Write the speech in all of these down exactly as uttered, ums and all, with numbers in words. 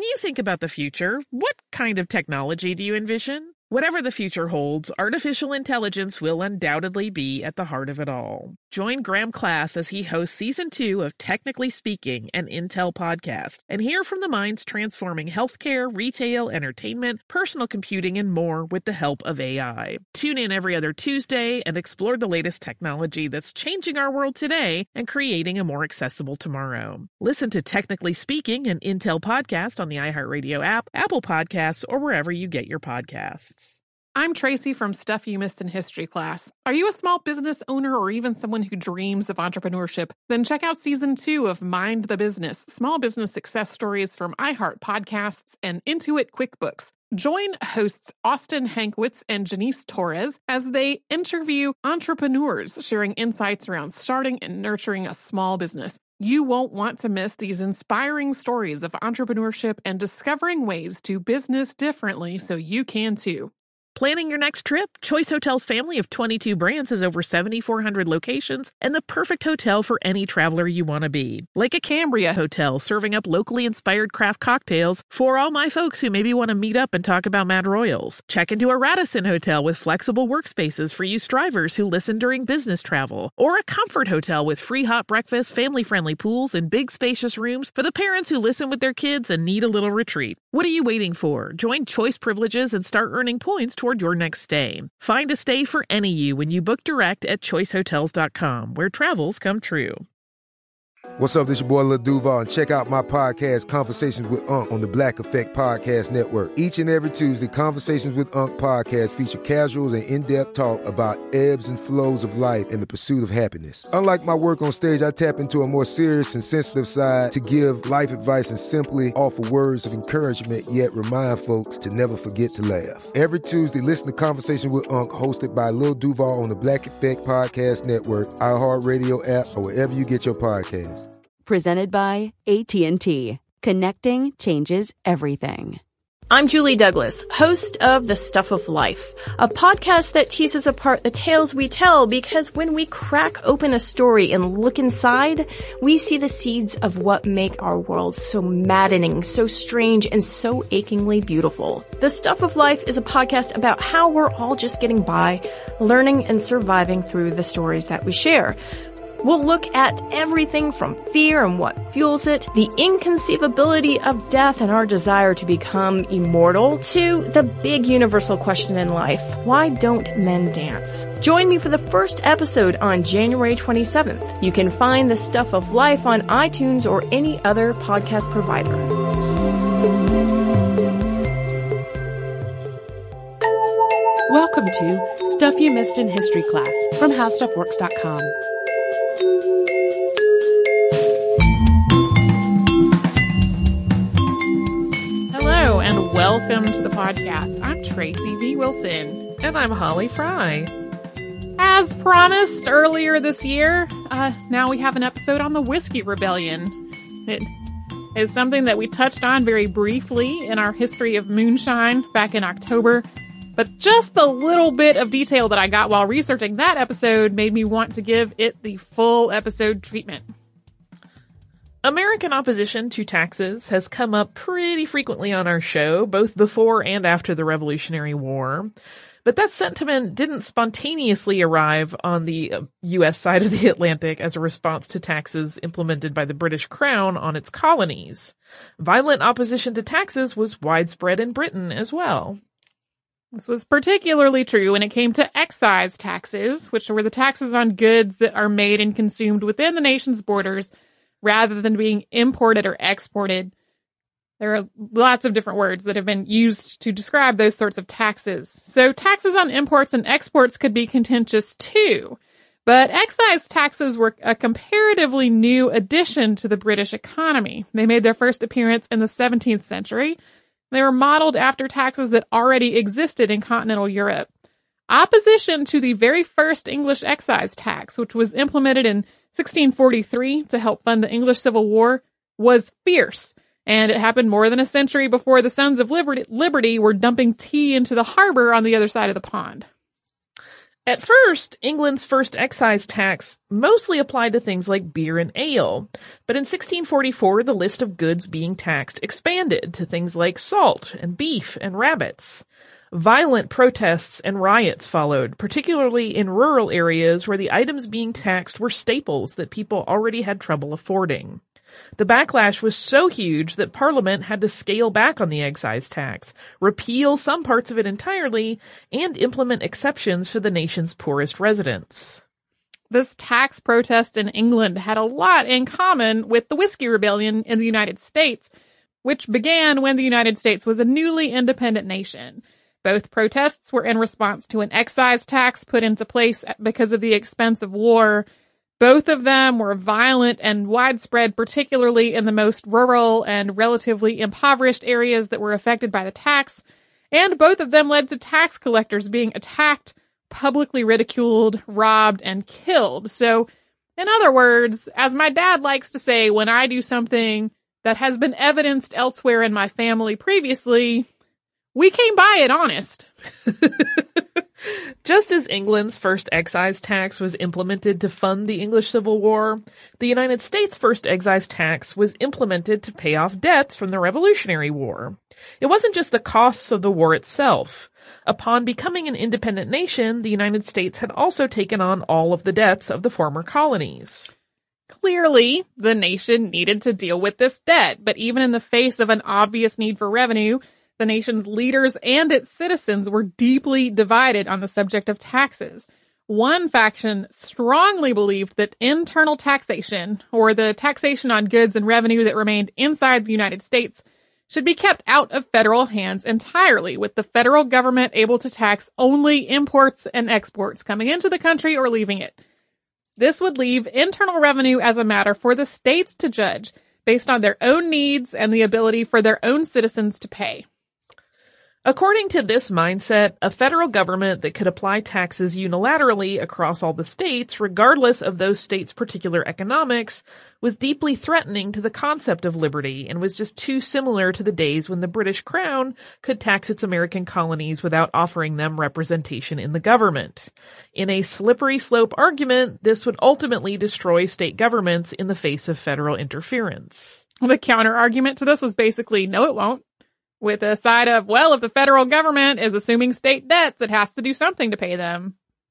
you think about the future, what kind of technology do you envision? Whatever the future holds, artificial intelligence will undoubtedly be at the heart of it all. Join Graham Class as he hosts Season two of Technically Speaking, an Intel podcast, and hear from the minds transforming healthcare, retail, entertainment, personal computing, and more with the help of A I. Tune in every other Tuesday and explore the latest technology that's changing our world today and creating a more accessible tomorrow. Listen to Technically Speaking, an Intel podcast on the iHeartRadio app, Apple Podcasts, or wherever you get your podcasts. I'm Tracy from Stuff You Missed in History Class. Are you a small business owner or even someone who dreams of entrepreneurship? Then check out Season two of Mind the Business, Small Business Success Stories from iHeart Podcasts and Intuit QuickBooks. Join hosts Austin Hankwitz and Janice Torres as they interview entrepreneurs sharing insights around starting and nurturing a small business. You won't want to miss these inspiring stories of entrepreneurship and discovering ways to business differently so you can too. Planning your next trip? Choice Hotels' family of twenty-two brands has over seven thousand four hundred locations and the perfect hotel for any traveler you want to be. Like a Cambria Hotel, serving up locally inspired craft cocktails for all my folks who maybe want to meet up and talk about Mad Royals. Check into a Radisson Hotel with flexible workspaces for you strivers who listen during business travel. Or a Comfort Hotel with free hot breakfast, family-friendly pools, and big spacious rooms for the parents who listen with their kids and need a little retreat. What are you waiting for? Join Choice Privileges and start earning points toward your next stay. Find a stay for any you when you book direct at choice hotels dot com, where travels come true. What's up, this your boy Lil Duval, and check out my podcast, Conversations with Unc, on the Black Effect Podcast Network. Each and every Tuesday, Conversations with Unc podcast feature casuals and in-depth talk about ebbs and flows of life and the pursuit of happiness. Unlike my work on stage, I tap into a more serious and sensitive side to give life advice and simply offer words of encouragement, yet remind folks to never forget to laugh. Every Tuesday, listen to Conversations with Unc, hosted by Lil Duval on the Black Effect Podcast Network, iHeartRadio app, or wherever you get your podcasts. Presented by A T and T. Connecting changes everything. I'm Julie Douglas, host of The Stuff of Life, a podcast that teases apart the tales we tell, because when we crack open a story and look inside, we see the seeds of what make our world so maddening, so strange, and so achingly beautiful. The Stuff of Life is a podcast about how we're all just getting by, learning and surviving through the stories that we share. We'll look at everything from fear and what fuels it, the inconceivability of death and our desire to become immortal, to the big universal question in life: why don't men dance? Join me for the first episode on January twenty-seventh. You can find The Stuff of Life on iTunes or any other podcast provider. Welcome to Stuff You Missed in History Class from How Stuff Works dot com. Hello and welcome to the podcast. I'm Tracy V. Wilson. And I'm Holly Fry. As promised earlier this year, uh, now we have an episode on the Whiskey Rebellion. It is something that we touched on very briefly in our history of moonshine back in October. But just the little bit of detail that I got while researching that episode made me want to give it the full episode treatment. American opposition to taxes has come up pretty frequently on our show, both before and after the Revolutionary War. But that sentiment didn't spontaneously arrive on the U S side of the Atlantic as a response to taxes implemented by the British Crown on its colonies. Violent opposition to taxes was widespread in Britain as well. This was particularly true when it came to excise taxes, which were the taxes on goods that are made and consumed within the nation's borders rather than being imported or exported. There are lots of different words that have been used to describe those sorts of taxes. So taxes on imports and exports could be contentious too. But excise taxes were a comparatively new addition to the British economy. They made their first appearance in the seventeenth century. They were modeled after taxes that already existed in continental Europe. Opposition to the very first English excise tax, which was implemented in sixteen forty-three to help fund the English Civil War, was fierce. And it happened more than a century before the Sons of Liberty, Liberty were dumping tea into the harbor on the other side of the pond. At first, England's first excise tax mostly applied to things like beer and ale, but in sixteen forty-four the list of goods being taxed expanded to things like salt and beef and rabbits. Violent protests and riots followed, particularly in rural areas where the items being taxed were staples that people already had trouble affording. The backlash was so huge that Parliament had to scale back on the excise tax, repeal some parts of it entirely, and implement exceptions for the nation's poorest residents. This tax protest in England had a lot in common with the Whiskey Rebellion in the United States, which began when the United States was a newly independent nation. Both protests were in response to an excise tax put into place because of the expense of war. Both of them were violent and widespread, particularly in the most rural and relatively impoverished areas that were affected by the tax, and both of them led to tax collectors being attacked, publicly ridiculed, robbed, and killed. So, in other words, as my dad likes to say, when I do something that has been evidenced elsewhere in my family previously, we came by it honest. Just as England's first excise tax was implemented to fund the English Civil War, the United States' first excise tax was implemented to pay off debts from the Revolutionary War. It wasn't just the costs of the war itself. Upon becoming an independent nation, the United States had also taken on all of the debts of the former colonies. Clearly, the nation needed to deal with this debt, but even in the face of an obvious need for revenue, the nation's leaders and its citizens were deeply divided on the subject of taxes. One faction strongly believed that internal taxation, or the taxation on goods and revenue that remained inside the United States, should be kept out of federal hands entirely, with the federal government able to tax only imports and exports coming into the country or leaving it. This would leave internal revenue as a matter for the states to judge, based on their own needs and the ability for their own citizens to pay. According to this mindset, a federal government that could apply taxes unilaterally across all the states, regardless of those states' particular economics, was deeply threatening to the concept of liberty and was just too similar to the days when the British Crown could tax its American colonies without offering them representation in the government. In a slippery slope argument, this would ultimately destroy state governments in the face of federal interference. The counter-argument to this was basically, no, it won't. With a side of, well, if the federal government is assuming state debts, it has to do something to pay them.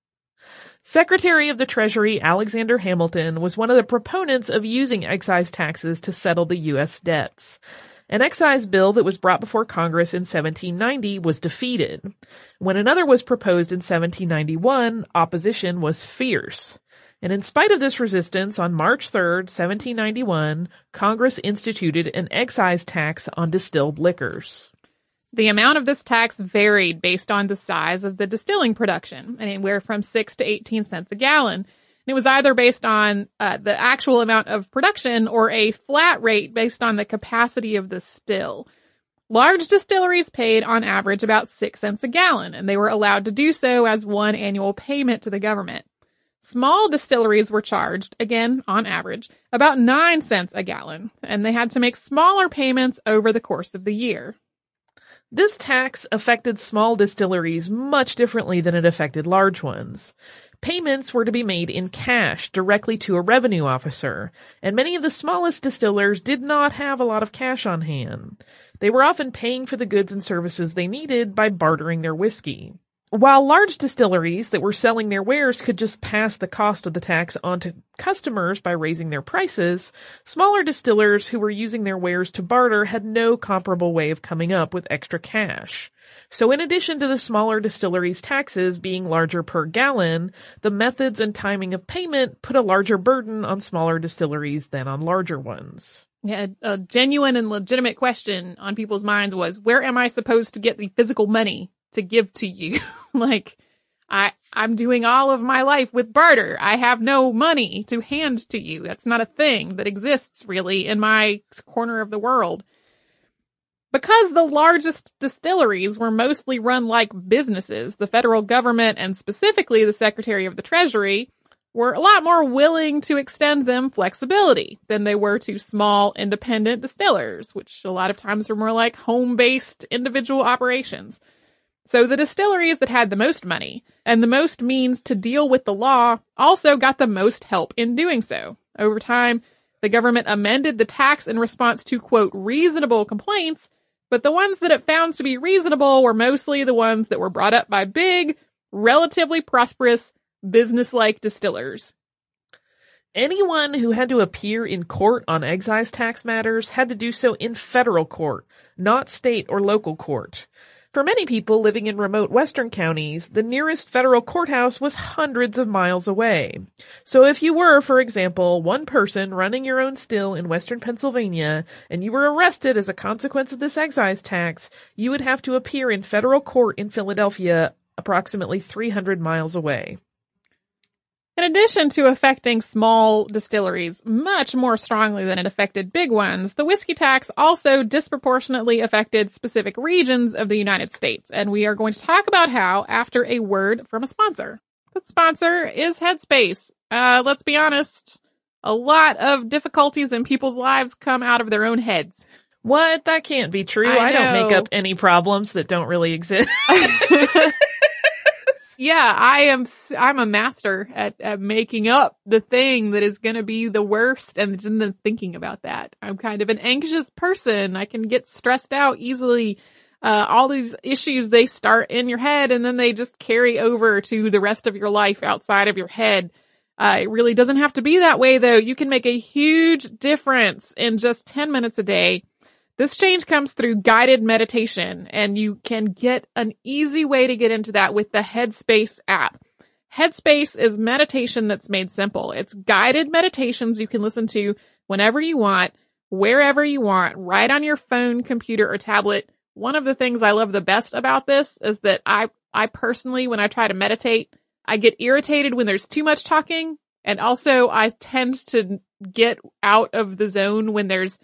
Secretary of the Treasury Alexander Hamilton was one of the proponents of using excise taxes to settle the U S debts. An excise bill that was brought before Congress in seventeen ninety was defeated. When another was proposed in seventeen ninety-one, opposition was fierce. And in spite of this resistance, on March third, seventeen ninety-one, Congress instituted an excise tax on distilled liquors. The amount of this tax varied based on the size of the distilling production, anywhere from six to eighteen cents a gallon. And it was either based on uh, the actual amount of production or a flat rate based on the capacity of the still. Large distilleries paid on average about six cents a gallon, and they were allowed to do so as one annual payment to the government. Small distilleries were charged, again, on average, about nine cents a gallon, and they had to make smaller payments over the course of the year. This tax affected small distilleries much differently than it affected large ones. Payments were to be made in cash directly to a revenue officer, and many of the smallest distillers did not have a lot of cash on hand. They were often paying for the goods and services they needed by bartering their whiskey. While large distilleries that were selling their wares could just pass the cost of the tax on to customers by raising their prices, smaller distillers who were using their wares to barter had no comparable way of coming up with extra cash. So in addition to the smaller distilleries' taxes being larger per gallon, the methods and timing of payment put a larger burden on smaller distilleries than on larger ones. Yeah, a genuine and legitimate question on people's minds was, where am I supposed to get the physical money to give to you? Like, I, I'm doing all of my life with barter. I have no money to hand to you. That's not a thing that exists really in my corner of the world. Because the largest distilleries were mostly run like businesses, the federal government and specifically the Secretary of the Treasury were a lot more willing to extend them flexibility than they were to small independent distillers, which a lot of times were more like home-based individual operations. So the distilleries that had the most money and the most means to deal with the law also got the most help in doing so. Over time, the government amended the tax in response to, quote, reasonable complaints, but the ones that it found to be reasonable were mostly the ones that were brought up by big, relatively prosperous, business-like distillers. Anyone who had to appear in court on excise tax matters had to do so in federal court, not state or local court. For many people living in remote western counties, the nearest federal courthouse was hundreds of miles away. So if you were, for example, one person running your own still in western Pennsylvania, and you were arrested as a consequence of this excise tax, you would have to appear in federal court in Philadelphia, approximately three hundred miles away. In addition to affecting small distilleries much more strongly than it affected big ones, the whiskey tax also disproportionately affected specific regions of the United States. And we are going to talk about how after a word from a sponsor. The sponsor is Headspace. Uh, let's be honest, a lot of difficulties in people's lives come out of their own heads. What? That can't be true. I I don't know. make up any problems that don't really exist. Yeah, I am, I'm a master at, at making up the thing that is going to be the worst and then thinking about that. I'm kind of an anxious person. I can get stressed out easily. Uh, all these issues, they start in your head and then they just carry over to the rest of your life outside of your head. Uh, it really doesn't have to be that way though. You can make a huge difference in just ten minutes a day. This change comes through guided meditation, and you can get an easy way to get into that with the Headspace app. Headspace is meditation that's made simple. It's guided meditations you can listen to whenever you want, wherever you want, right on your phone, computer, or tablet. One of the things I love the best about this is that I, I personally, when I try to meditate, I get irritated when there's too much talking, and also I tend to get out of the zone when there's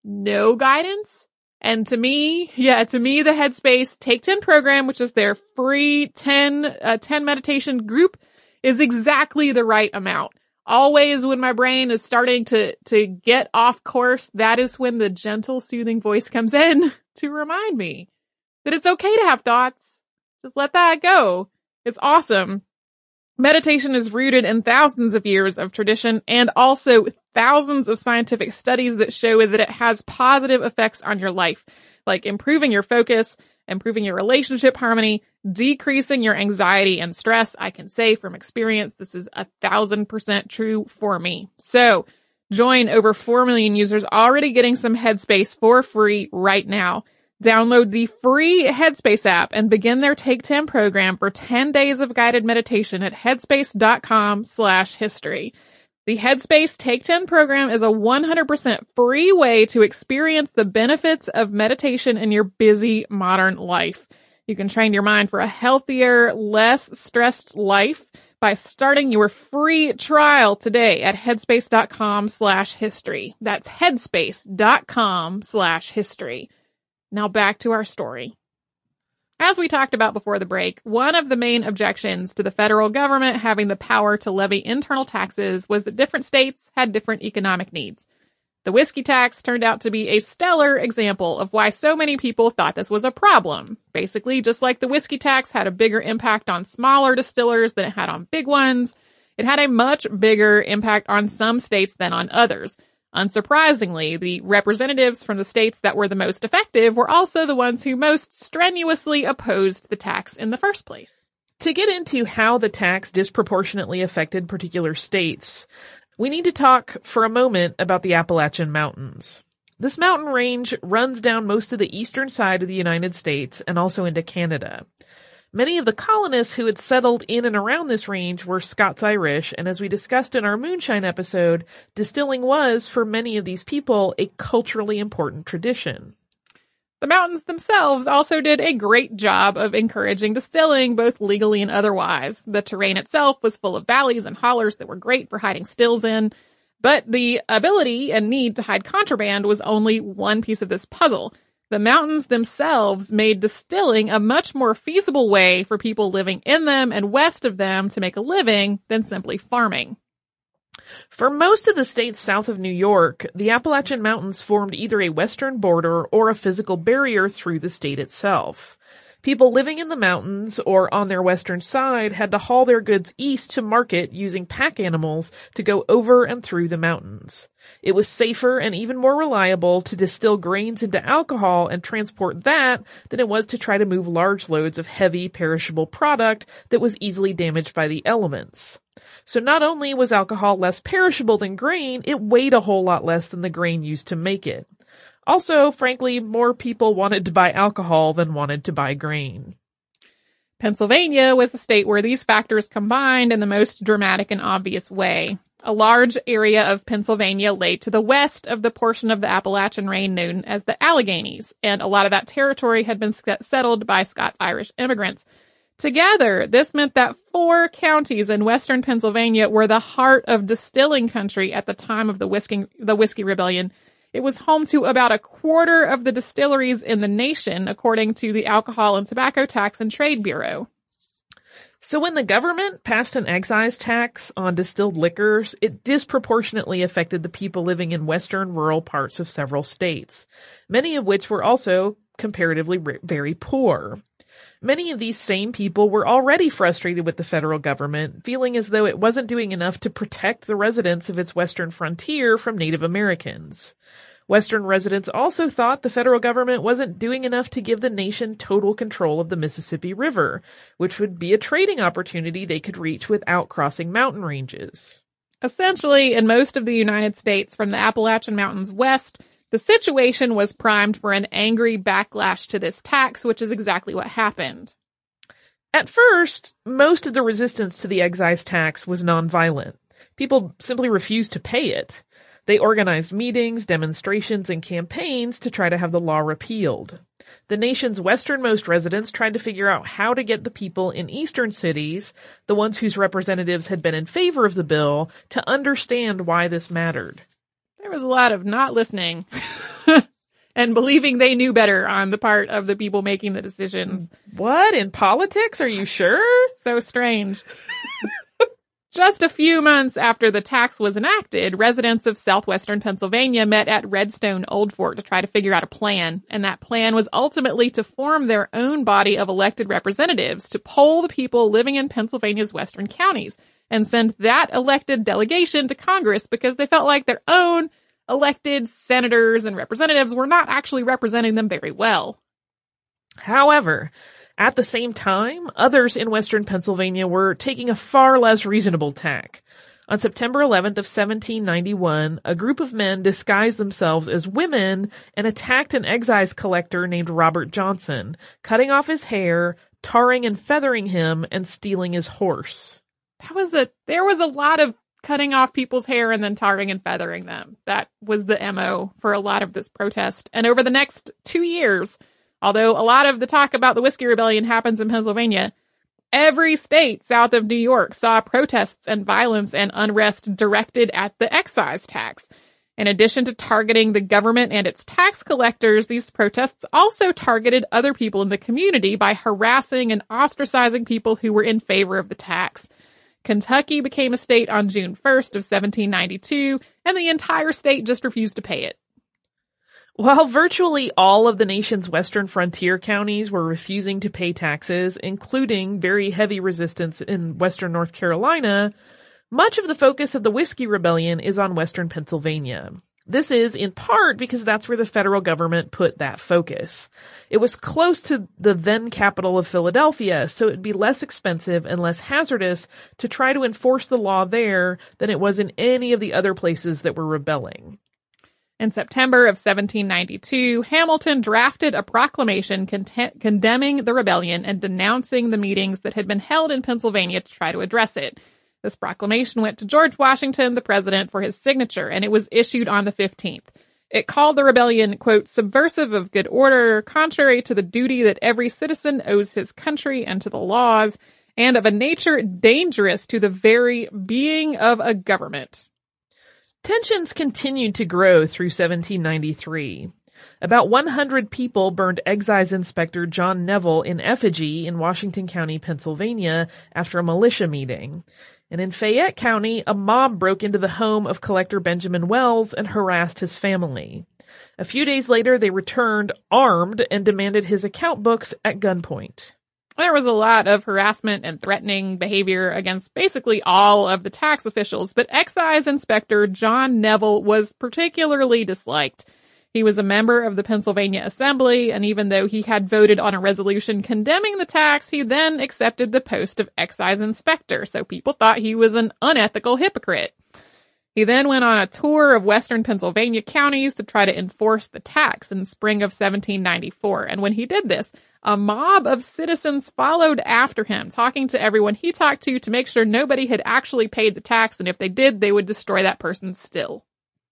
no guidance. And to me, yeah, to me, the Headspace Take ten program, which is their free ten, uh, ten meditation group, is exactly the right amount. Always when my brain is starting to, to get off course, that is when the gentle, soothing voice comes in to remind me that it's okay to have thoughts. Just let that go. It's awesome. Meditation is rooted in thousands of years of tradition and also thousands of scientific studies that show that it has positive effects on your life, like improving your focus, improving your relationship harmony, decreasing your anxiety and stress. I can say from experience, this is a thousand percent true for me. So join over four million users already getting some Headspace for free right now. Download the free Headspace app and begin their Take ten program for ten days of guided meditation at headspace.com slash history. The Headspace Take ten program is a one hundred percent free way to experience the benefits of meditation in your busy modern life. You can train your mind for a healthier, less stressed life by starting your free trial today at headspace.com slash history. That's headspace.com slash history. Now back to our story. As we talked about before the break, one of the main objections to the federal government having the power to levy internal taxes was that different states had different economic needs. The whiskey tax turned out to be a stellar example of why so many people thought this was a problem. Basically, just like the whiskey tax had a bigger impact on smaller distillers than it had on big ones, it had a much bigger impact on some states than on others. Unsurprisingly, the representatives from the states that were the most effective were also the ones who most strenuously opposed the tax in the first place. To get into how the tax disproportionately affected particular states, we need to talk for a moment about the Appalachian Mountains. This mountain range runs down most of the eastern side of the United States and also into Canada. Many of the colonists who had settled in and around this range were Scots-Irish, and as we discussed in our moonshine episode, distilling was, for many of these people, a culturally important tradition. The mountains themselves also did a great job of encouraging distilling, both legally and otherwise. The terrain itself was full of valleys and hollers that were great for hiding stills in, but the ability and need to hide contraband was only one piece of this puzzle. The mountains themselves made distilling a much more feasible way for people living in them and west of them to make a living than simply farming. For most of the states south of New York, the Appalachian Mountains formed either a western border or a physical barrier through the state itself. People living in the mountains or on their western side had to haul their goods east to market using pack animals to go over and through the mountains. It was safer and even more reliable to distill grains into alcohol and transport that than it was to try to move large loads of heavy, perishable product that was easily damaged by the elements. So not only was alcohol less perishable than grain, it weighed a whole lot less than the grain used to make it. Also, frankly, more people wanted to buy alcohol than wanted to buy grain. Pennsylvania was the state where these factors combined in the most dramatic and obvious way. A large area of Pennsylvania lay to the west of the portion of the Appalachian Range known as the Alleghanies, and a lot of that territory had been settled by Scots-Irish immigrants. Together, this meant that four counties in western Pennsylvania were the heart of distilling country at the time of the Whiskey, the Whiskey Rebellion. It was home to about a quarter of the distilleries in the nation, according to the Alcohol and Tobacco Tax and Trade Bureau. So when the government passed an excise tax on distilled liquors, it disproportionately affected the people living in western rural parts of several states, many of which were also comparatively very poor. Many of these same people were already frustrated with the federal government, feeling as though it wasn't doing enough to protect the residents of its western frontier from Native Americans. Western residents also thought the federal government wasn't doing enough to give the nation total control of the Mississippi River, which would be a trading opportunity they could reach without crossing mountain ranges. Essentially, in most of the United States from the Appalachian Mountains west, the situation was primed for an angry backlash to this tax, which is exactly what happened. At first, most of the resistance to the excise tax was nonviolent. People simply refused to pay it. They organized meetings, demonstrations, and campaigns to try to have the law repealed. The nation's westernmost residents tried to figure out how to get the people in eastern cities, the ones whose representatives had been in favor of the bill, to understand why this mattered. There was a lot of not listening and believing they knew better on the part of the people making the decisions. What? In politics? Are you sure? So strange. Just a few months after the tax was enacted, residents of southwestern Pennsylvania met at Redstone Old Fort to try to figure out a plan, and that plan was ultimately to form their own body of elected representatives to poll the people living in Pennsylvania's western counties and send that elected delegation to Congress because they felt like their own elected senators and representatives were not actually representing them very well. However, at the same time, others in western Pennsylvania were taking a far less reasonable tack. On September eleventh of seventeen ninety-one, a group of men disguised themselves as women and attacked an excise collector named Robert Johnson, cutting off his hair, tarring and feathering him, and stealing his horse. That was a, there was a lot of cutting off people's hair and then tarring and feathering them. That was the M O for a lot of this protest. And over the next two years, although a lot of the talk about the Whiskey Rebellion happens in Pennsylvania, every state south of New York saw protests and violence and unrest directed at the excise tax. In addition to targeting the government and its tax collectors, these protests also targeted other people in the community by harassing and ostracizing people who were in favor of the tax. Kentucky became a state on June first of seventeen ninety-two, and the entire state just refused to pay it. While virtually all of the nation's western frontier counties were refusing to pay taxes, including very heavy resistance in western North Carolina, much of the focus of the Whiskey Rebellion is on western Pennsylvania. This is, in part, because that's where the federal government put that focus. It was close to the then capital of Philadelphia, so it'd be less expensive and less hazardous to try to enforce the law there than it was in any of the other places that were rebelling. In September of seventeen ninety-two, Hamilton drafted a proclamation con- condemning the rebellion and denouncing the meetings that had been held in Pennsylvania to try to address it. This proclamation went to George Washington, the president, for his signature, and it was issued on the fifteenth. It called the rebellion, quote, subversive of good order, contrary to the duty that every citizen owes his country and to the laws, and of a nature dangerous to the very being of a government. Tensions continued to grow through seventeen ninety-three. About one hundred people burned excise inspector John Neville in effigy in Washington County, Pennsylvania, after a militia meeting. And in Fayette County, a mob broke into the home of collector Benjamin Wells and harassed his family. A few days later, they returned armed and demanded his account books at gunpoint. There was a lot of harassment and threatening behavior against basically all of the tax officials, but Excise Inspector John Neville was particularly disliked. He was a member of the Pennsylvania Assembly, and even though he had voted on a resolution condemning the tax, he then accepted the post of excise inspector, so people thought he was an unethical hypocrite. He then went on a tour of western Pennsylvania counties to try to enforce the tax in spring of seventeen ninety-four, and when he did this, a mob of citizens followed after him, talking to everyone he talked to to make sure nobody had actually paid the tax, and if they did, they would destroy that person still.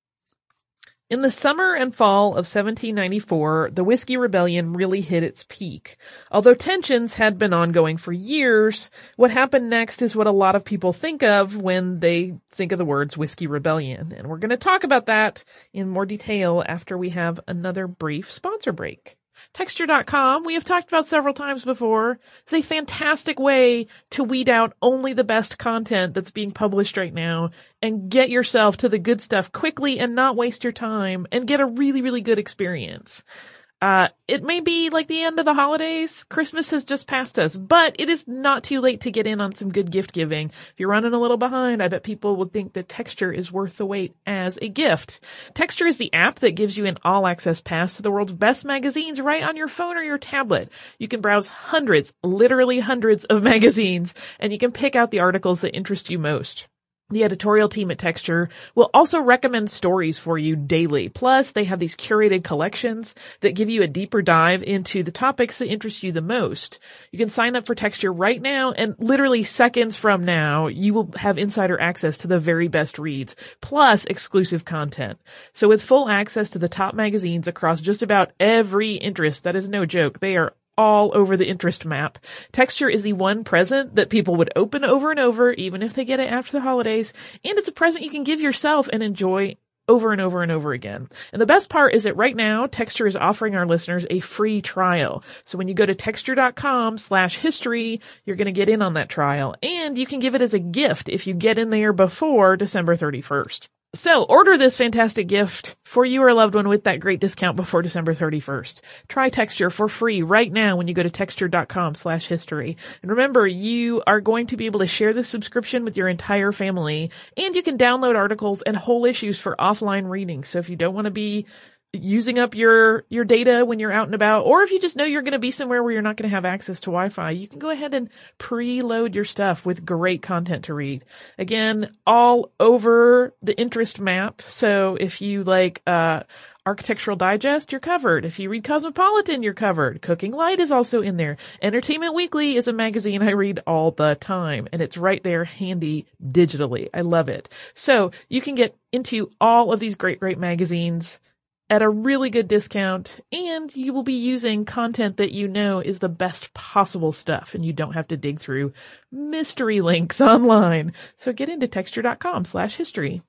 In the summer and fall of seventeen ninety-four, the Whiskey Rebellion really hit its peak. Although tensions had been ongoing for years, what happened next is what a lot of people think of when they think of the words Whiskey Rebellion. And we're going to talk about that in more detail after we have another brief sponsor break. Texture dot com, we have talked about several times before, is a fantastic way to weed out only the best content that's being published right now and get yourself to the good stuff quickly and not waste your time and get a really, really good experience. Uh, it may be like the end of the holidays. Christmas has just passed us, but it is not too late to get in on some good gift giving. If you're running a little behind, I bet people would think that Texture is worth the wait as a gift. Texture is the app that gives you an all-access pass to the world's best magazines right on your phone or your tablet. You can browse hundreds, literally hundreds of magazines, and you can pick out the articles that interest you most. The editorial team at Texture will also recommend stories for you daily. Plus, they have these curated collections that give you a deeper dive into the topics that interest you the most. You can sign up for Texture right now, and literally seconds from now, you will have insider access to the very best reads, plus exclusive content. So with full access to the top magazines across just about every interest, that is no joke, they are all over the interest map. Texture is the one present that people would open over and over, even if they get it after the holidays. And it's a present you can give yourself and enjoy over and over and over again. And the best part is that right now, Texture is offering our listeners a free trial. So when you go to texture dot com slash history, you're going to get in on that trial. And you can give it as a gift if you get in there before December thirty-first. So order this fantastic gift for you or a loved one with that great discount before December thirty-first. Try Texture for free right now when you go to texture dot com slash history. And remember, you are going to be able to share this subscription with your entire family, and you can download articles and whole issues for offline reading. So if you don't want to be using up your, your data when you're out and about, or if you just know you're going to be somewhere where you're not going to have access to Wi-Fi, you can go ahead and preload your stuff with great content to read. Again, all over the interest map. So if you like, uh, Architectural Digest, you're covered. If you read Cosmopolitan, you're covered. Cooking Light is also in there. Entertainment Weekly is a magazine I read all the time, and it's right there handy digitally. I love it. So you can get into all of these great, great magazines at a really good discount, and you will be using content that you know is the best possible stuff, and you don't have to dig through mystery links online. So get into texture dot com slash history.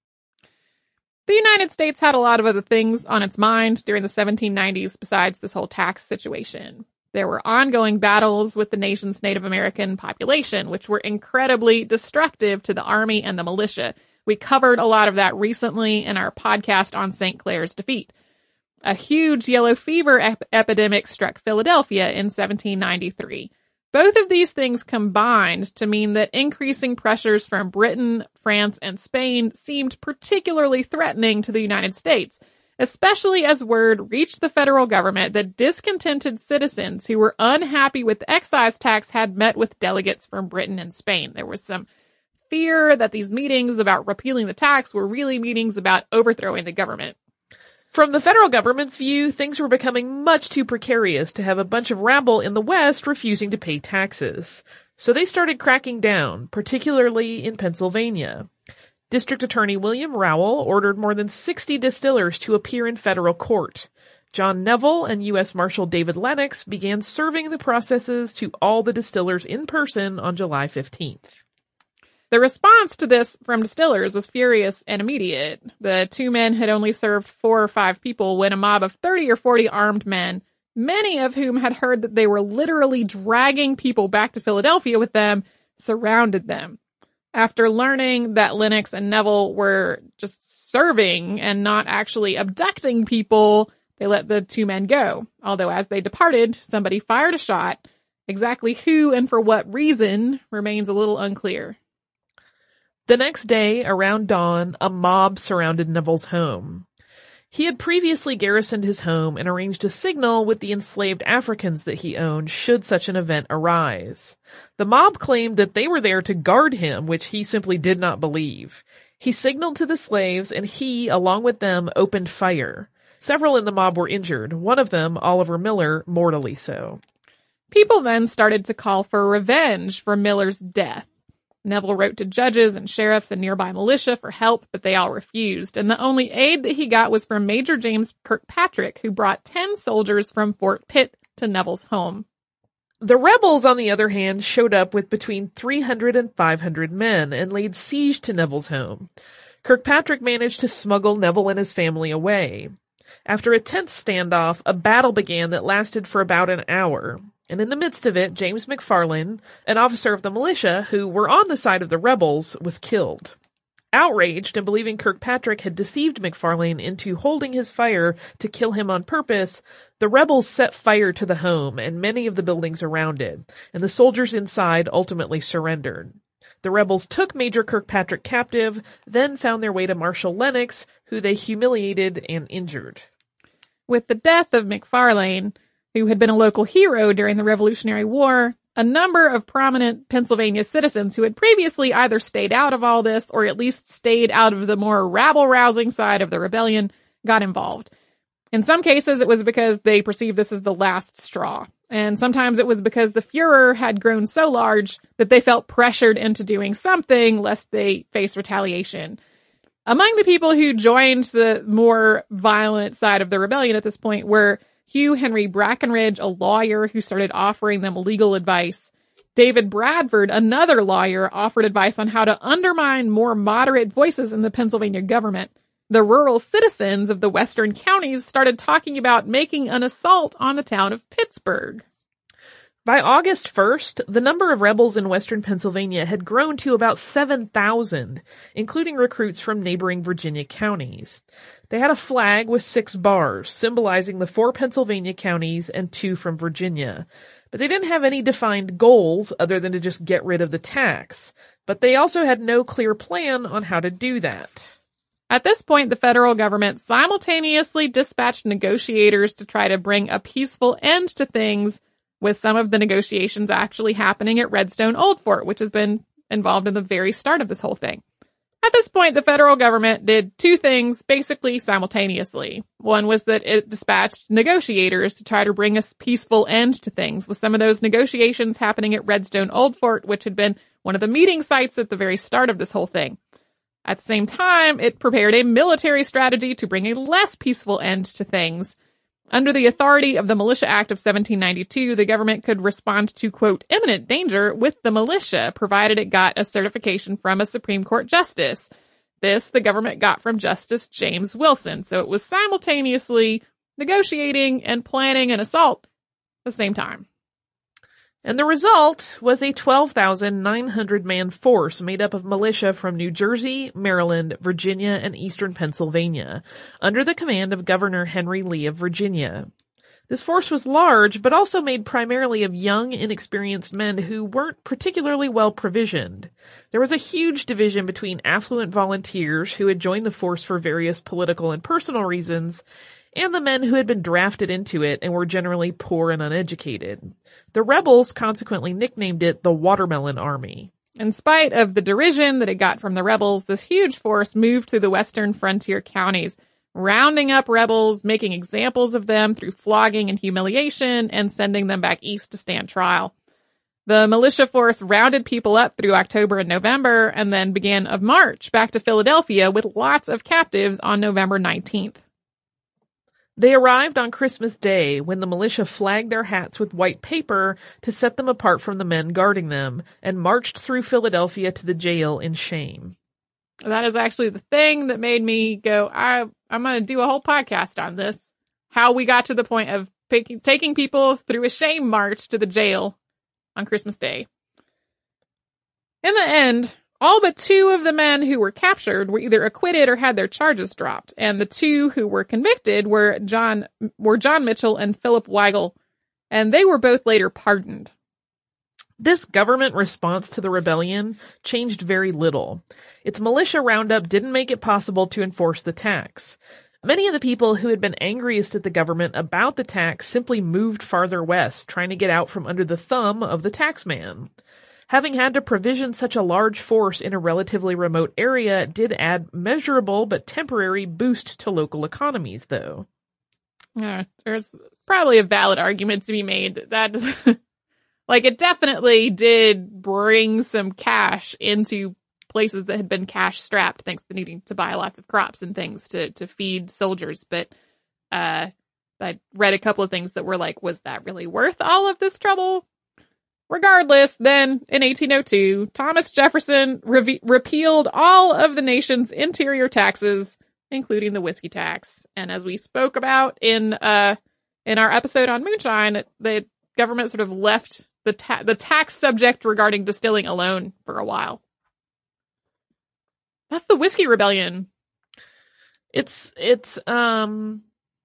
The United States had a lot of other things on its mind during the seventeen nineties besides this whole tax situation. There were ongoing battles with the nation's Native American population, which were incredibly destructive to the army and the militia. We covered a lot of that recently in our podcast on Saint Clair's defeat. A huge yellow fever ep- epidemic struck Philadelphia in seventeen ninety-three. Both of these things combined to mean that increasing pressures from Britain, France, and Spain seemed particularly threatening to the United States, especially as word reached the federal government that discontented citizens who were unhappy with the excise tax had met with delegates from Britain and Spain. There was some fear that these meetings about repealing the tax were really meetings about overthrowing the government. From the federal government's view, things were becoming much too precarious to have a bunch of rabble in the West refusing to pay taxes. So they started cracking down, particularly in Pennsylvania. District Attorney William Rowell ordered more than sixty distillers to appear in federal court. John Neville and U S Marshal David Lennox began serving the processes to all the distillers in person on July fifteenth. The response to this from distillers was furious and immediate. The two men had only served four or five people when a mob of thirty or forty armed men, many of whom had heard that they were literally dragging people back to Philadelphia with them, surrounded them. After learning that Lennox and Neville were just serving and not actually abducting people, they let the two men go. Although as they departed, somebody fired a shot. Exactly who and for what reason remains a little unclear. The next day, around dawn, a mob surrounded Neville's home. He had previously garrisoned his home and arranged a signal with the enslaved Africans that he owned should such an event arise. The mob claimed that they were there to guard him, which he simply did not believe. He signaled to the slaves, and he, along with them, opened fire. Several in the mob were injured, one of them, Oliver Miller, mortally so. People then started to call for revenge for Miller's death. Neville wrote to judges and sheriffs and nearby militia for help, but they all refused, and the only aid that he got was from Major James Kirkpatrick, who brought ten soldiers from Fort Pitt to Neville's home. The rebels, on the other hand, showed up with between three hundred and five hundred men and laid siege to Neville's home. Kirkpatrick managed to smuggle Neville and his family away. After a tense standoff, a battle began that lasted for about an hour. And in the midst of it, James McFarlane, an officer of the militia who were on the side of the rebels, was killed. Outraged and believing Kirkpatrick had deceived McFarlane into holding his fire to kill him on purpose, the rebels set fire to the home and many of the buildings around it, and the soldiers inside ultimately surrendered. The rebels took Major Kirkpatrick captive, then found their way to Marshal Lennox, who they humiliated and injured. With the death of McFarlane, who had been a local hero during the Revolutionary War, a number of prominent Pennsylvania citizens who had previously either stayed out of all this or at least stayed out of the more rabble-rousing side of the rebellion got involved. In some cases, it was because they perceived this as the last straw. And sometimes it was because the Fuhrer had grown so large that they felt pressured into doing something lest they face retaliation. Among the people who joined the more violent side of the rebellion at this point were Hugh Henry Brackenridge, a lawyer who started offering them legal advice. David Bradford, another lawyer, offered advice on how to undermine more moderate voices in the Pennsylvania government. The rural citizens of the western counties started talking about making an assault on the town of Pittsburgh. By August first, the number of rebels in western Pennsylvania had grown to about seven thousand, including recruits from neighboring Virginia counties. They had a flag with six bars, symbolizing the four Pennsylvania counties and two from Virginia. But they didn't have any defined goals other than to just get rid of the tax. But they also had no clear plan on how to do that. At this point, the federal government simultaneously dispatched negotiators to try to bring a peaceful end to things, with some of the negotiations actually happening at Redstone Old Fort, which has been involved in the very start of this whole thing. At this point, the federal government did two things basically simultaneously. One was that it dispatched negotiators to try to bring a peaceful end to things, with some of those negotiations happening at Redstone Old Fort, which had been one of the meeting sites at the very start of this whole thing. At the same time, it prepared a military strategy to bring a less peaceful end to things. Under the authority of the Militia Act of seventeen ninety-two, the government could respond to, quote, imminent danger with the militia, provided it got a certification from a Supreme Court justice. This the government got from Justice James Wilson, so it was simultaneously negotiating and planning an assault at the same time. And the result was a twelve thousand nine hundred man force made up of militia from New Jersey, Maryland, Virginia, and eastern Pennsylvania, under the command of Governor Henry Lee of Virginia. This force was large, but also made primarily of young, inexperienced men who weren't particularly well provisioned. There was a huge division between affluent volunteers who had joined the force for various political and personal reasons, and the men who had been drafted into it and were generally poor and uneducated. The rebels consequently nicknamed it the Watermelon Army. In spite of the derision that it got from the rebels, this huge force moved through the western frontier counties, rounding up rebels, making examples of them through flogging and humiliation, and sending them back east to stand trial. The militia force rounded people up through October and November, and then began a march back to Philadelphia with lots of captives on November nineteenth. They arrived on Christmas Day, when the militia flagged their hats with white paper to set them apart from the men guarding them, and marched through Philadelphia to the jail in shame. That is actually the thing that made me go, I, I'm going to do a whole podcast on this. How we got to the point of pick, taking people through a shame march to the jail on Christmas Day. In the end, All but two of the men who were captured were either acquitted or had their charges dropped, and the two who were convicted were John were John Mitchell and Philip Weigel, and they were both later pardoned. This government response to the rebellion changed very little. Its militia roundup didn't make it possible to enforce the tax. Many of the people who had been angriest at the government about the tax simply moved farther west, trying to get out from under the thumb of the taxman. Having had to provision such a large force in a relatively remote area did add measurable but temporary boost to local economies, though. Yeah, there's probably a valid argument to be made that, like, it definitely did bring some cash into places that had been cash-strapped, thanks to needing to buy lots of crops and things to, to feed soldiers. But uh, I read a couple of things that were like, was that really worth all of this trouble? Regardless, then, in eighteen oh two, Thomas Jefferson re- repealed all of the nation's interior taxes, including the whiskey tax. And as we spoke about in uh in our episode on moonshine, the government sort of left the ta- the tax subject regarding distilling alone for a while. That's the Whiskey Rebellion. It's, it's, um...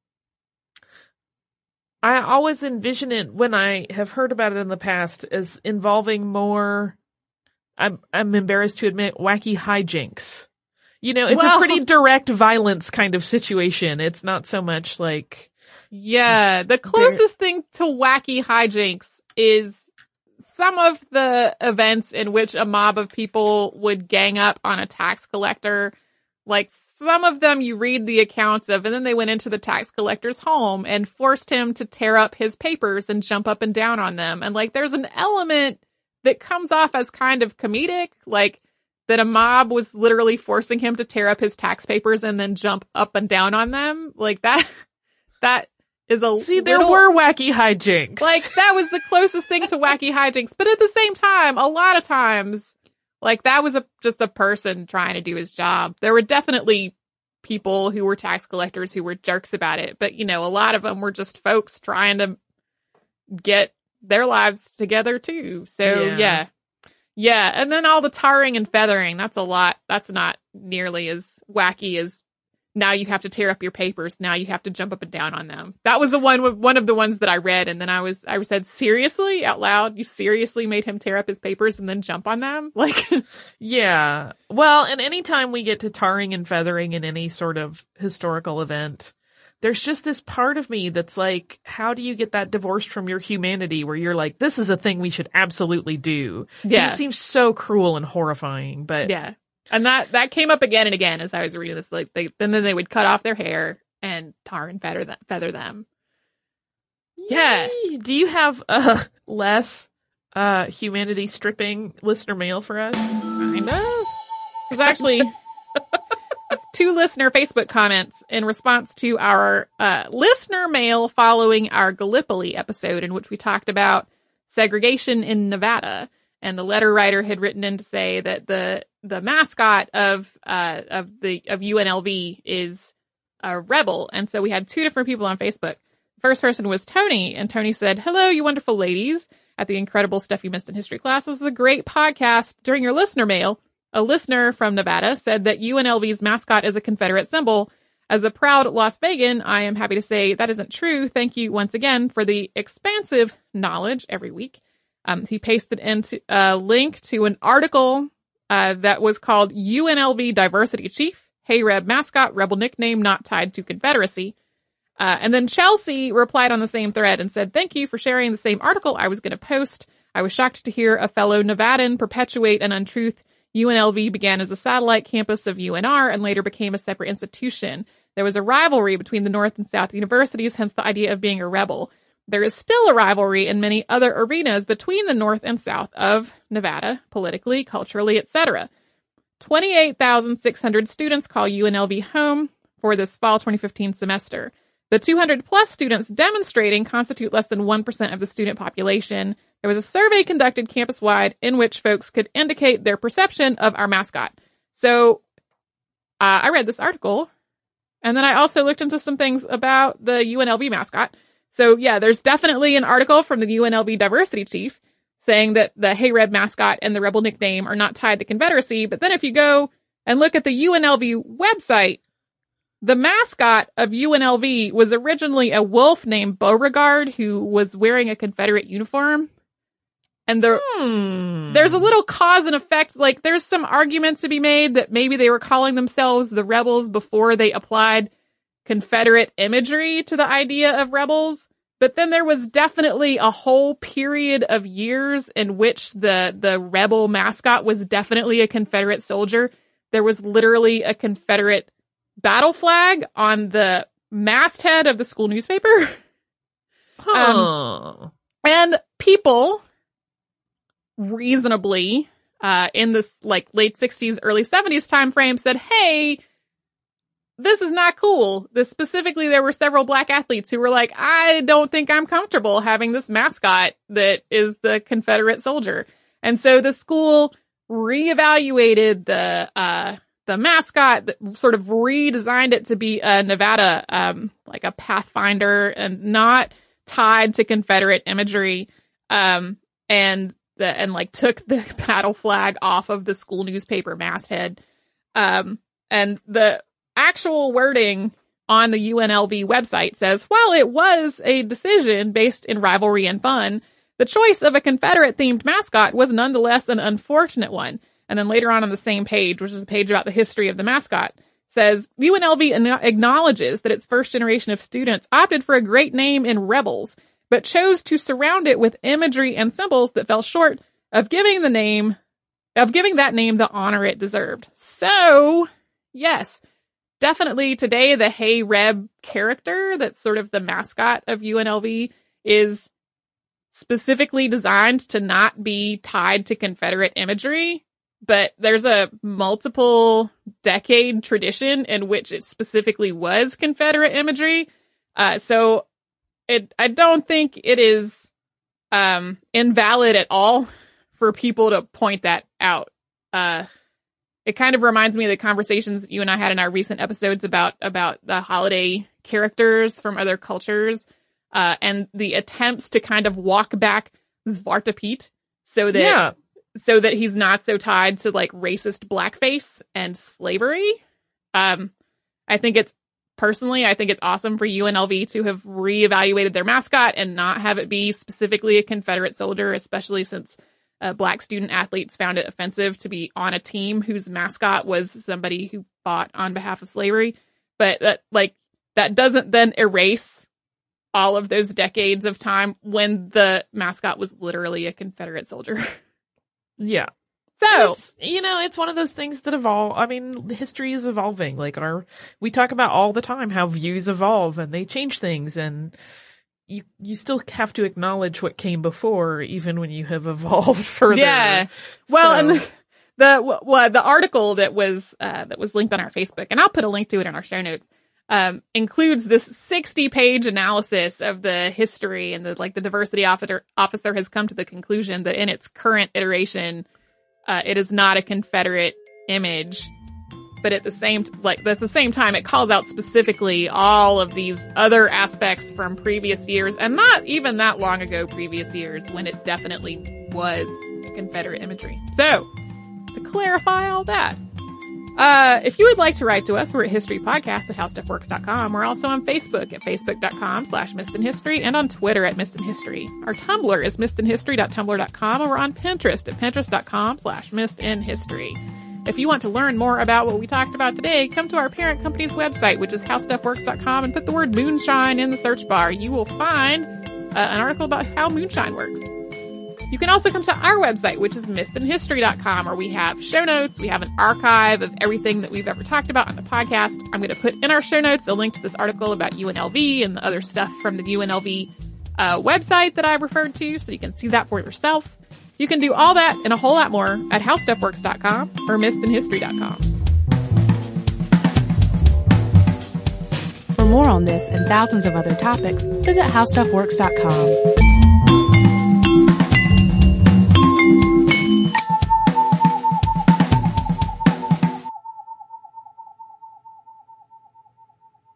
I always envision it, when I have heard about it in the past, as involving more, I'm I'm embarrassed to admit, wacky hijinks. You know, it's well, a pretty direct violence kind of situation. It's not so much like... Yeah, the closest thing to wacky hijinks is some of the events in which a mob of people would gang up on a tax collector. Like, some of them you read the accounts of, and then they went into the tax collector's home and forced him to tear up his papers and jump up and down on them. And, like, there's an element that comes off as kind of comedic, like, that a mob was literally forcing him to tear up his tax papers and then jump up and down on them. Like, that, that is a See, there little, were wacky hijinks. Like, that was the closest thing to wacky hijinks. But at the same time, a lot of times... Like, that was a just a person trying to do his job. There were definitely people who were tax collectors who were jerks about it. But, you know, a lot of them were just folks trying to get their lives together, too. So, yeah. yeah. Yeah. And then all the tarring and feathering. That's a lot. That's not nearly as wacky as now you have to tear up your papers. Now you have to jump up and down on them. That was the one, one of the ones that I read. And then I was, I said, seriously, out loud, you seriously made him tear up his papers and then jump on them? Like, yeah. Well, and anytime we get to tarring and feathering in any sort of historical event, there's just this part of me that's like, how do you get that divorced from your humanity where you're like, this is a thing we should absolutely do? Yeah. It seems so cruel and horrifying, but yeah. And that, that came up again and again as I was reading this. Like, they, and then they would cut off their hair and tar and feather them. Feather them. Yeah. Yay. Do you have uh, less uh, humanity stripping listener mail for us? Kind of. Because actually, it's two listener Facebook comments in response to our uh, listener mail following our Gallipoli episode, in which we talked about segregation in Nevada. And the letter writer had written in to say that the the mascot of uh of the of U N L V is a rebel. And so we had two different people on Facebook. First person was Tony, and Tony said, "Hello, you wonderful ladies at the incredible Stuff You Missed in History Class. This is a great podcast. During your listener mail, a listener from Nevada said that U N L V's mascot is a Confederate symbol. As a proud Las Vegan, I am happy to say that isn't true. Thank you once again for the expansive knowledge every week." Um, he pasted into a link to an article uh, that was called U N L V Diversity Chief, Hey Reb Mascot, Rebel Nickname Not Tied to Confederacy. Uh, and then Chelsea replied on the same thread and said, "Thank you for sharing the same article I was going to post. I was shocked to hear a fellow Nevadan perpetuate an untruth. U N L V began as a satellite campus of U N R and later became a separate institution. There was a rivalry between the North and South universities, hence the idea of being a rebel. There is still a rivalry in many other arenas between the North and South of Nevada, politically, culturally, et cetera. twenty-eight thousand six hundred students call U N L V home for this fall twenty fifteen semester. The two hundred plus students demonstrating constitute less than one percent of the student population. There was a survey conducted campus-wide in which folks could indicate their perception of our mascot." So uh, I read this article, and then I also looked into some things about the U N L V mascot. So yeah, there's definitely an article from the U N L V diversity chief saying that the Hey Reb mascot and the Rebel nickname are not tied to Confederacy. But then if you go and look at the U N L V website, the mascot of U N L V was originally a wolf named Beauregard who was wearing a Confederate uniform. And there, hmm. there's a little cause and effect. Like, there's some arguments to be made that maybe they were calling themselves the Rebels before they applied Confederate imagery to the idea of rebels. But then there was definitely a whole period of years in which the, the rebel mascot was definitely a Confederate soldier. There was literally a Confederate battle flag on the masthead of the school newspaper. Huh. Um, and people reasonably, uh, in this like late sixties, early seventies time frame said, hey, this is not cool. This specifically, there were several black athletes who were like, I don't think I'm comfortable having this mascot that is the Confederate soldier. And so the school reevaluated the, uh, the mascot, sort of redesigned it to be a Nevada, um, like a Pathfinder and not tied to Confederate imagery. Um, and the, and like took the battle flag off of the school newspaper masthead. Um, and the actual wording on the U N L V website says, while it was a decision based in rivalry and fun, the choice of a Confederate-themed mascot was nonetheless an unfortunate one. And then later on on the same page, which is a page about the history of the mascot, says, U N L V an- acknowledges that its first generation of students opted for a great name in Rebels, but chose to surround it with imagery and symbols that fell short of giving the name, of giving that name the honor it deserved. So, yes, definitely today the Hey Reb character that's sort of the mascot of U N L V is specifically designed to not be tied to Confederate imagery, but there's a multiple decade tradition in which it specifically was Confederate imagery. Uh, so it, I don't think it is, um, invalid at all for people to point that out. Uh, it kind of reminds me of the conversations that you and I had in our recent episodes about, about the holiday characters from other cultures, uh, and the attempts to kind of walk back Zwarte Piet so that, yeah. so that he's not so tied to like racist blackface and slavery. Um, I think it's personally, I think it's awesome for U N L V to have reevaluated their mascot and not have it be specifically a Confederate soldier, especially since uh, black student athletes found it offensive to be on a team whose mascot was somebody who fought on behalf of slavery. But that, like, that doesn't then erase all of those decades of time when the mascot was literally a Confederate soldier. Yeah. So, it's, you know, it's one of those things that evolve. I mean, history is evolving. Like our, we talk about all the time how views evolve and they change things, and you, you still have to acknowledge what came before, even when you have evolved further. Yeah. Well, so. and the, the, well, the article that was, uh, that was linked on our Facebook, and I'll put a link to it in our show notes, um, includes this sixty page analysis of the history, and the, like, the diversity officer, officer has come to the conclusion that in its current iteration, uh, it is not a Confederate image, but at the same, t- like, at the same time, it calls out specifically all of these other aspects from previous years, and not even that long ago previous years, when it definitely was Confederate imagery. So, to clarify all that, Uh, if you would like to write to us, we're at historypodcast at howstuffworks dot com. We're also on Facebook at facebook.com slash missedinhistory and on Twitter at missedinhistory. Our Tumblr is missedinhistory dot tumblr dot com, and we're on Pinterest at pinterest.com slash missedinhistory. If you want to learn more about what we talked about today, come to our parent company's website, which is howstuffworks dot com, and put the word moonshine in the search bar. You will find uh, an article about how moonshine works. You can also come to our website, which is missed in history dot com, where we have show notes. We have an archive of everything that we've ever talked about on the podcast. I'm going to put in our show notes a link to this article about U N L V and the other stuff from the U N L V uh, website that I referred to, so you can see that for yourself. You can do all that and a whole lot more at howstuffworks dot com or missed in history dot com. For more on this and thousands of other topics, visit howstuffworks dot com.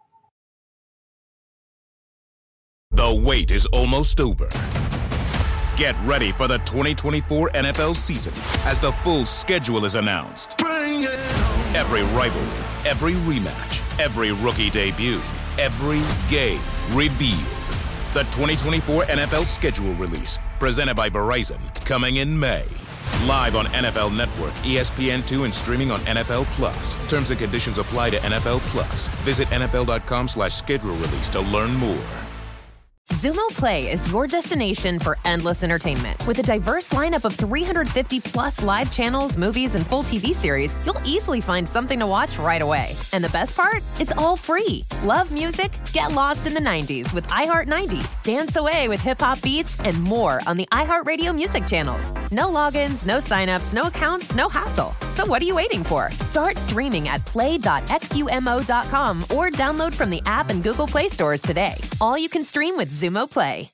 The wait is almost over. Get ready for the twenty twenty-four N F L season as the full schedule is announced. Bring it on. Every rivalry, every rematch, every rookie debut, every game revealed. The twenty twenty-four N F L schedule release, presented by Verizon, coming in May. Live on N F L Network, E S P N two, and streaming on N F L Plus. Terms and conditions apply to N F L Plus. Visit N F L dot com slash schedule release to learn more. Xumo Play is your destination for endless entertainment. With a diverse lineup of three hundred fifty plus live channels, movies, and full T V series, you'll easily find something to watch right away. And the best part? It's all free. Love music? Get lost in the nineties with iHeart nineties. Dance away with hip-hop beats and more on the iHeartRadio music channels. No logins, no signups, no accounts, no hassle. So what are you waiting for? Start streaming at play dot xumo dot com or download from the app and Google Play stores today. All you can stream with Xumo Play.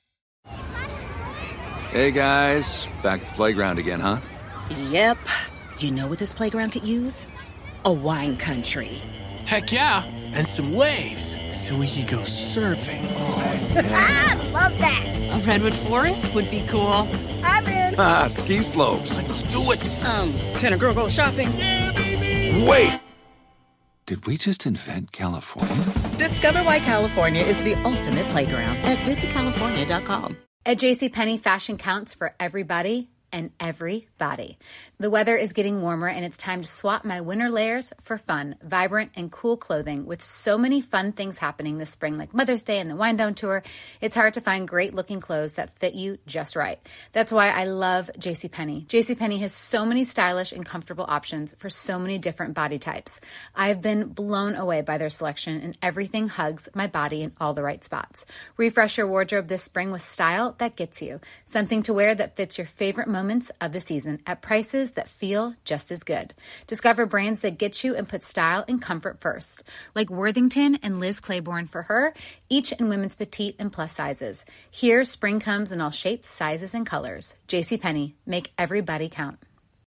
Hey guys, back at the playground again, huh? Yep. You know what this playground could use? A wine country. Heck yeah, and some waves so we could go surfing. Oh, yeah. I love that. A redwood forest would be cool. I'm in. Ah, ski slopes. Let's do it. Um, can a girl go shopping? Yeah, baby. Wait. Did we just invent California? Discover why California is the ultimate playground at visit california dot com. At JCPenney, fashion counts for everybody and everybody. The weather is getting warmer and it's time to swap my winter layers for fun, vibrant, and cool clothing. With so many fun things happening this spring, like Mother's Day and the Wind Down Tour, it's hard to find great looking clothes that fit you just right. That's why I love JCPenney. JCPenney has so many stylish and comfortable options for so many different body types. I've been blown away by their selection, and everything hugs my body in all the right spots. Refresh your wardrobe this spring with style that gets you. Something to wear that fits your favorite moments of the season at prices that feel just as good. Discover brands that get you and put style and comfort first, like Worthington and Liz Claiborne for her, each in women's petite and plus sizes. Here, spring comes in all shapes, sizes, and colors. JCPenney, make everybody count.